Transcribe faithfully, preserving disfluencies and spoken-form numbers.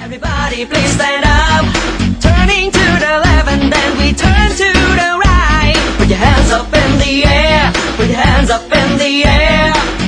Everybody please stand up. Turning to the left and then we turn to the right. Put your hands up in the air. Put your hands up in the air.